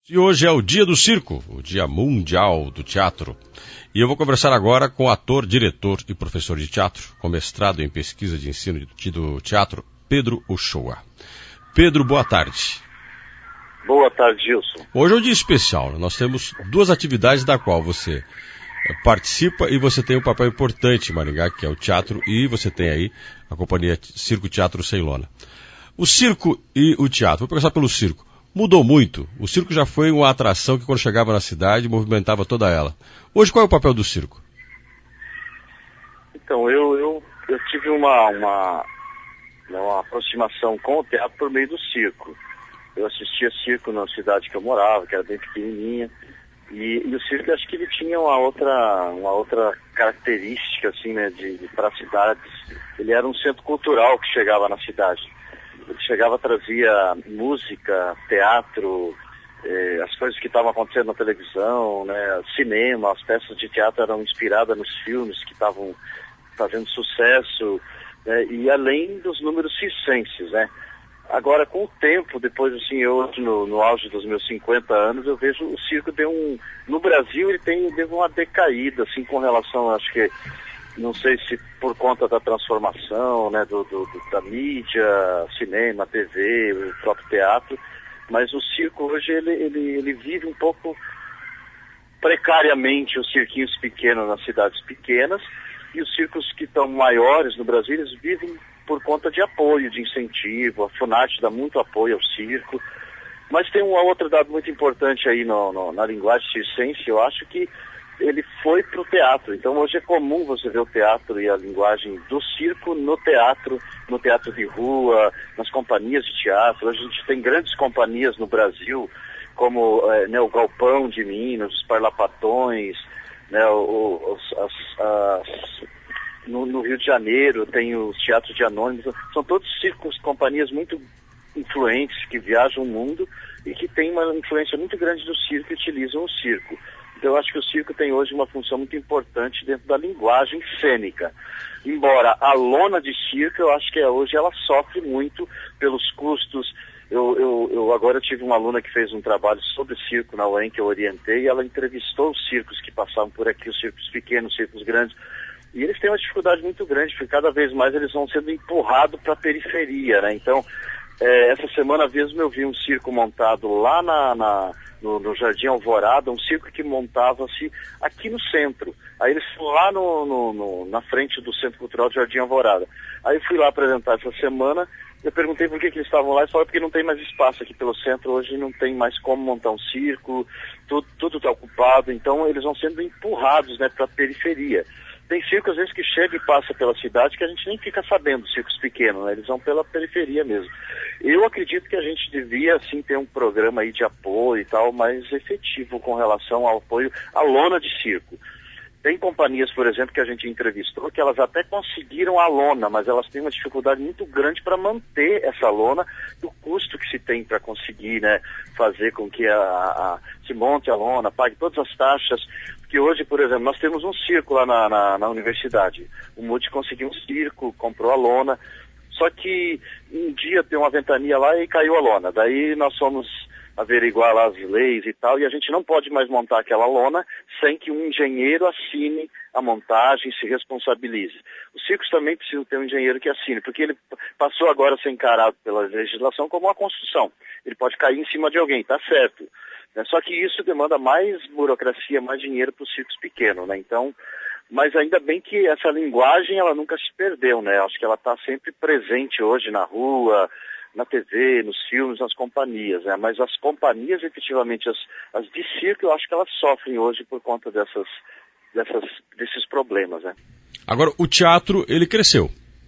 E hoje é o Dia do Circo, o Dia Mundial do Teatro. E eu vou conversar agora com o ator, diretor e professor de teatro, com mestrado em pesquisa de ensino do teatro, Pedro Uchoa. Pedro, boa tarde. Boa tarde, Gilson. Hoje é um dia especial, né? Nós temos duas atividades da qual você participa e você tem um papel importante em Maringá, que é o teatro, e você tem aí a companhia Circo Teatro Ceilona. O circo e o teatro, vou começar pelo circo. Mudou muito. O circo já foi uma atração que quando chegava na cidade movimentava toda ela. Hoje qual é o papel do circo? Então, eu tive uma aproximação com o teatro por meio do circo. Eu assistia circo na cidade que eu morava, que era bem pequenininha, e o circo, acho que ele tinha uma outra característica, assim, né, para as cidades. Ele era um centro cultural que chegava na cidade. Ele chegava, trazia música, teatro, as coisas que estavam acontecendo na televisão, né, cinema, as peças de teatro eram inspiradas nos filmes que estavam fazendo sucesso, né, e além dos números circenses, né. Agora, com o tempo, depois, assim, eu no auge dos meus 50 anos, eu vejo o circo no Brasil ele deu uma decaída, assim, com relação, acho que, não sei se por conta da transformação, né, da mídia, cinema, TV, o próprio teatro, mas o circo hoje ele vive um pouco precariamente os cirquinhos pequenos nas cidades pequenas, e os circos que estão maiores no Brasil, eles vivem por conta de apoio, de incentivo. A FUNAT dá muito apoio ao circo, mas tem um outro dado muito importante aí na linguagem circense, eu acho que ele foi para o teatro. Então hoje é comum você ver o teatro e a linguagem do circo no teatro de rua, nas companhias de teatro. Hoje a gente tem grandes companhias no Brasil, como o Galpão de Minas, os Parlapatões, né, no Rio de Janeiro tem os teatros de anônimos. São todos circos, companhias muito influentes que viajam o mundo e que têm uma influência muito grande do circo e utilizam o circo. Então eu acho que o circo tem hoje uma função muito importante dentro da linguagem cênica. Embora a lona de circo, eu acho que hoje ela sofre muito pelos custos. Eu agora tive uma aluna que fez um trabalho sobre circo na UEM, que eu orientei, e ela entrevistou os circos que passavam por aqui, os circos pequenos, os circos grandes, e eles têm uma dificuldade muito grande, porque cada vez mais eles vão sendo empurrados para a periferia, né? Então, essa semana mesmo eu vi um circo montado lá no Jardim Alvorada, um circo que montava-se aqui no centro. Aí eles foram lá na frente do Centro Cultural do Jardim Alvorada. Aí eu fui lá apresentar essa semana, eu perguntei por que eles estavam lá, eles falaram porque não tem mais espaço aqui pelo centro, hoje não tem mais como montar um circo, tudo está ocupado, então eles vão sendo empurrados, né, para a periferia. Tem circo, às vezes, que chega e passa pela cidade que a gente nem fica sabendo, circos pequenos, né? Eles vão pela periferia mesmo. Eu acredito que a gente devia, assim, ter um programa aí de apoio e tal, mais efetivo com relação ao apoio à lona de circo. Tem companhias, por exemplo, que a gente entrevistou, que elas até conseguiram a lona, mas elas têm uma dificuldade muito grande para manter essa lona e o custo que se tem para conseguir, né, fazer com que se monte a lona, pague todas as taxas. Porque hoje, por exemplo, nós temos um circo lá na universidade. O MUT conseguiu um circo, comprou a lona, só que um dia deu uma ventania lá e caiu a lona. Daí nós fomos averiguar lá as leis e tal, e a gente não pode mais montar aquela lona sem que um engenheiro assine a montagem, se responsabilize. Os circos também precisam ter um engenheiro que assine, porque ele passou agora a ser encarado pela legislação como uma construção. Ele pode cair em cima de alguém, tá certo. Só que isso demanda mais burocracia, mais dinheiro para os circos pequenos, né? Então, mas ainda bem que essa linguagem, ela nunca se perdeu, né? Acho que ela está sempre presente hoje na rua, na TV, nos filmes, nas companhias, né? Mas as companhias, efetivamente, as de circo, eu acho que elas sofrem hoje por conta desses problemas, né? Agora, o teatro, ele cresceu.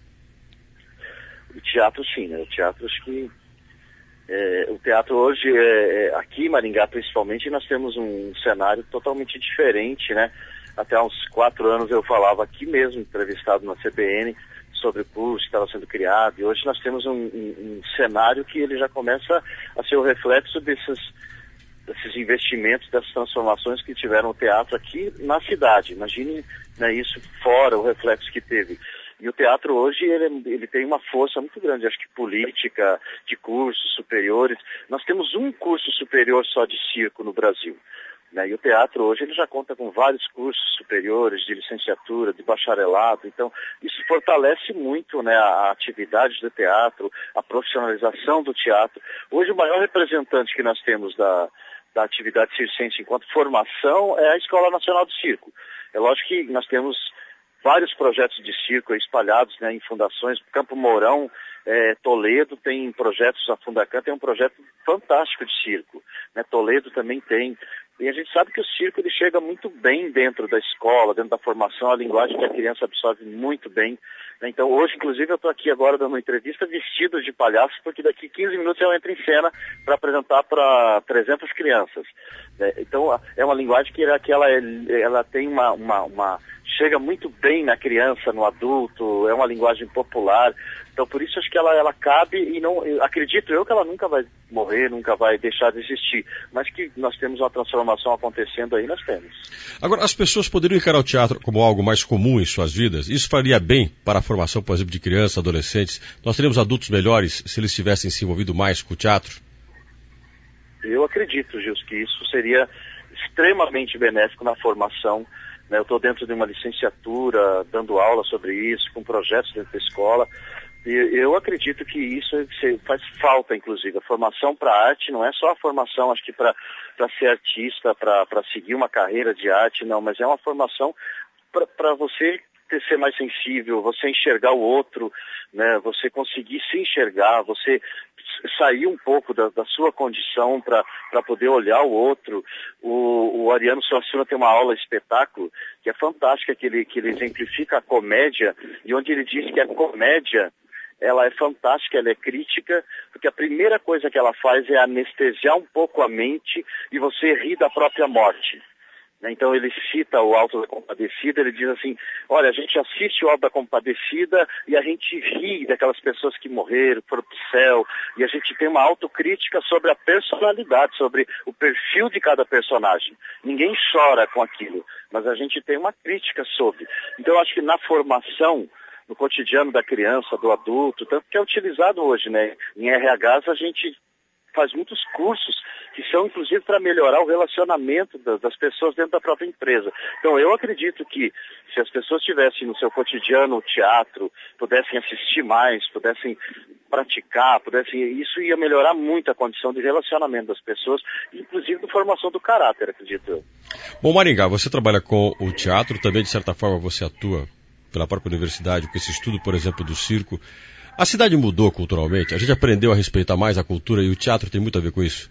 O teatro, sim, né? O teatro, acho que o teatro hoje, aqui em Maringá principalmente, nós temos um cenário totalmente diferente, né? Até há uns 4 anos eu falava aqui mesmo, entrevistado na CBN, sobre o curso que estava sendo criado, e hoje nós temos um cenário que ele já começa a ser o reflexo desses investimentos, dessas transformações que tiveram o teatro aqui na cidade. Imagine, né, isso fora, o reflexo que teve. E o teatro hoje, ele tem uma força muito grande, acho que política, de cursos superiores. Nós temos um curso superior só de circo no Brasil, né? E o teatro hoje ele já conta com vários cursos superiores de licenciatura, de bacharelado. Então, isso fortalece muito, né, a atividade do teatro, a profissionalização do teatro. Hoje, o maior representante que nós temos da atividade circense enquanto formação é a Escola Nacional de Circo. É lógico que nós temos vários projetos de circo espalhados, né, em fundações. Campo Mourão, Toledo tem projetos, a Fundacan tem um projeto fantástico de circo, né? Toledo também tem. E a gente sabe que o circo ele chega muito bem dentro da escola, dentro da formação, a linguagem que a criança absorve muito bem. Então hoje, inclusive, eu estou aqui agora dando uma entrevista vestido de palhaço, porque daqui 15 minutos eu entro em cena para apresentar para 300 crianças. Então é uma linguagem que ela tem uma chega muito bem na criança, no adulto, é uma linguagem popular. Então, por isso, acho que ela cabe e não, acredito eu que ela nunca vai morrer, nunca vai deixar de existir. Mas que nós temos uma transformação acontecendo aí, nós temos. Agora, as pessoas poderiam encarar o teatro como algo mais comum em suas vidas? Isso faria bem para a formação, por exemplo, de crianças, adolescentes? Nós teríamos adultos melhores se eles tivessem se envolvido mais com o teatro? Eu acredito, Gilson, que isso seria extremamente benéfico na formação. Eu estou dentro de uma licenciatura, dando aula sobre isso, com projetos dentro da escola. E eu acredito que isso faz falta, inclusive. A formação para a arte não é só a formação, acho que para ser artista, para seguir uma carreira de arte, não, mas é uma formação para você ser mais sensível, você enxergar o outro, né? Você conseguir se enxergar, você sair um pouco da sua condição para poder olhar o outro. O Ariano Suassuna tem uma aula espetáculo que é fantástica, que ele exemplifica a comédia, e onde ele diz que a comédia ela é fantástica, ela é crítica, porque a primeira coisa que ela faz é anestesiar um pouco a mente e você rir da própria morte. Então ele cita o Alto da Compadecida, ele diz assim, olha, a gente assiste o Alto da Compadecida e a gente ri daquelas pessoas que morreram, foram pro céu, e a gente tem uma autocrítica sobre a personalidade, sobre o perfil de cada personagem. Ninguém chora com aquilo, mas a gente tem uma crítica sobre. Então eu acho que na formação, no cotidiano da criança, do adulto, tanto que é utilizado hoje, né? Em RHs a gente faz muitos cursos que são, inclusive, para melhorar o relacionamento das pessoas dentro da própria empresa. Então, eu acredito que se as pessoas tivessem no seu cotidiano o teatro, pudessem assistir mais, pudessem praticar, isso ia melhorar muito a condição de relacionamento das pessoas, inclusive de formação do caráter, acredito eu. Bom, Maringá, você trabalha com o teatro, também, de certa forma, você atua pela própria universidade, com esse estudo, por exemplo, do circo. A cidade mudou culturalmente? A gente aprendeu a respeitar mais a cultura e o teatro tem muito a ver com isso?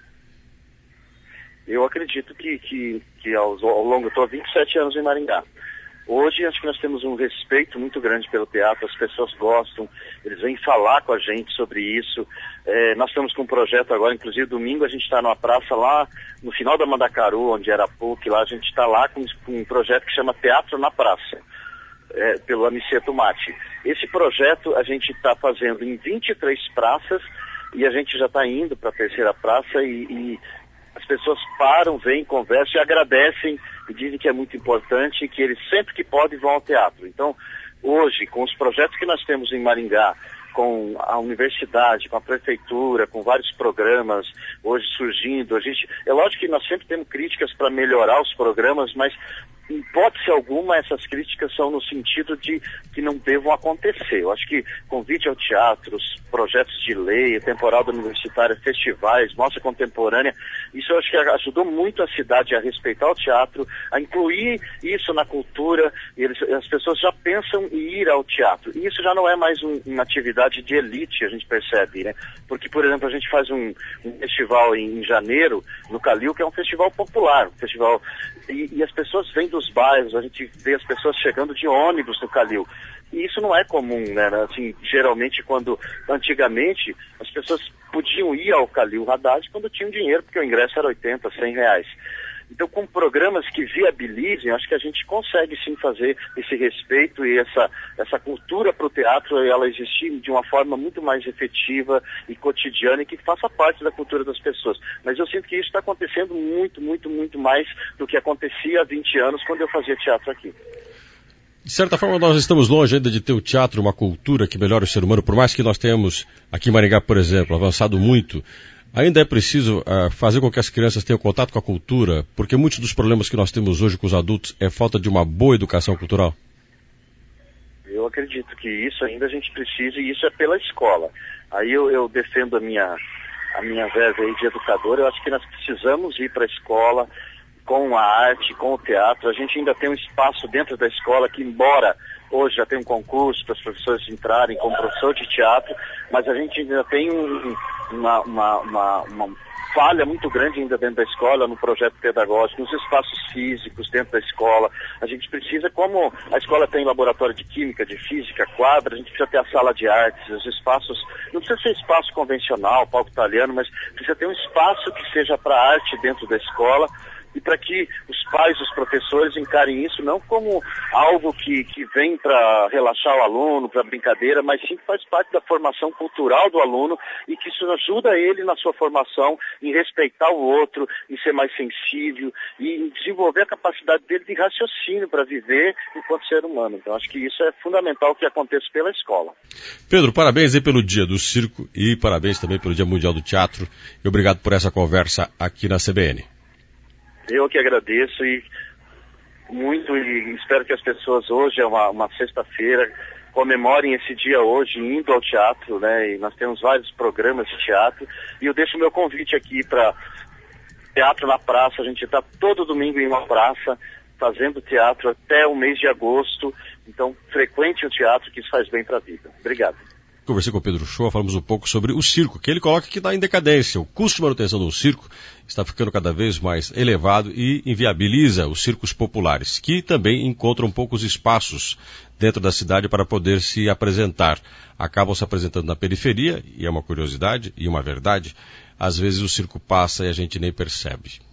Eu acredito que ao longo, eu estou há 27 anos em Maringá. Hoje acho que nós temos um respeito muito grande pelo teatro, as pessoas gostam, eles vêm falar com a gente sobre isso. Nós estamos com um projeto agora, inclusive domingo a gente está numa praça lá no final da Mandacaru, onde era a PUC, lá a gente está lá com um projeto que chama Teatro na Praça. Pelo Aniceto Matti. Esse projeto a gente está fazendo em 23 praças e a gente já está indo para a terceira praça e as pessoas param, vêm, conversam e agradecem e dizem que é muito importante e que eles sempre que podem vão ao teatro. Então, hoje, com os projetos que nós temos em Maringá, com a universidade, com a prefeitura, com vários programas hoje surgindo, é lógico que nós sempre temos críticas para melhorar os programas, mas em hipótese alguma, essas críticas são no sentido de que não devam acontecer. Eu acho que convite ao teatro, os projetos de lei, temporada universitária, festivais, mostra contemporânea, isso eu acho que ajudou muito a cidade a respeitar o teatro, a incluir isso na cultura, e as pessoas já pensam em ir ao teatro. E isso já não é mais uma atividade de elite, a gente percebe, né? Porque, por exemplo, a gente faz um festival em janeiro, no Calil, que é um festival popular, um festival... E as pessoas vêm dos bairros, a gente vê as pessoas chegando de ônibus no Calil. E isso não é comum, né? Assim, geralmente, antigamente, as pessoas podiam ir ao Calil Haddad quando tinham dinheiro, porque o ingresso era 80, 100 reais. Então, com programas que viabilizem, acho que a gente consegue sim fazer esse respeito e essa cultura para o teatro, ela existir de uma forma muito mais efetiva e cotidiana e que faça parte da cultura das pessoas. Mas eu sinto que isso está acontecendo muito, muito, muito mais do que acontecia há 20 anos quando eu fazia teatro aqui. De certa forma, nós estamos longe ainda de ter o teatro, uma cultura que melhore o ser humano, por mais que nós tenhamos, aqui em Maringá, por exemplo, avançado muito, ainda é preciso fazer com que as crianças tenham contato com a cultura, porque muitos dos problemas que nós temos hoje com os adultos é falta de uma boa educação cultural. Eu acredito que isso ainda a gente precisa, e isso é pela escola. Aí eu defendo a minha verba aí de educador. Eu acho que nós precisamos ir para a escola com a arte, com o teatro. A gente ainda tem um espaço dentro da escola que, embora hoje já tem um concurso para os professores entrarem como professor de teatro, mas a gente ainda tem uma falha muito grande ainda dentro da escola, no projeto pedagógico, nos espaços físicos dentro da escola. A gente precisa, como a escola tem laboratório de química, de física, quadra, a gente precisa ter a sala de artes, os espaços, não precisa ser espaço convencional, palco italiano, mas precisa ter um espaço que seja para arte dentro da escola, e para que os pais, os professores encarem isso não como algo que vem para relaxar o aluno, para brincadeira, mas sim que faz parte da formação cultural do aluno e que isso ajuda ele na sua formação em respeitar o outro, em ser mais sensível e em desenvolver a capacidade dele de raciocínio para viver enquanto ser humano. Então acho que isso é fundamental que aconteça pela escola. Pedro, parabéns aí pelo Dia do Circo e parabéns também pelo Dia Mundial do Teatro e obrigado por essa conversa aqui na CBN. Eu que agradeço e espero que as pessoas hoje, é uma sexta-feira, comemorem esse dia hoje indo ao teatro, né? E nós temos vários programas de teatro e eu deixo o meu convite aqui para Teatro na Praça. A gente está todo domingo em uma praça fazendo teatro até o mês de agosto, então frequente o teatro, que isso faz bem para a vida. Obrigado. Conversei com o Pedro Shoa, falamos um pouco sobre o circo, que ele coloca que está em decadência. O custo de manutenção do circo está ficando cada vez mais elevado e inviabiliza os circos populares, que também encontram poucos espaços dentro da cidade para poder se apresentar. Acabam se apresentando na periferia, e é uma curiosidade e uma verdade, às vezes o circo passa e a gente nem percebe.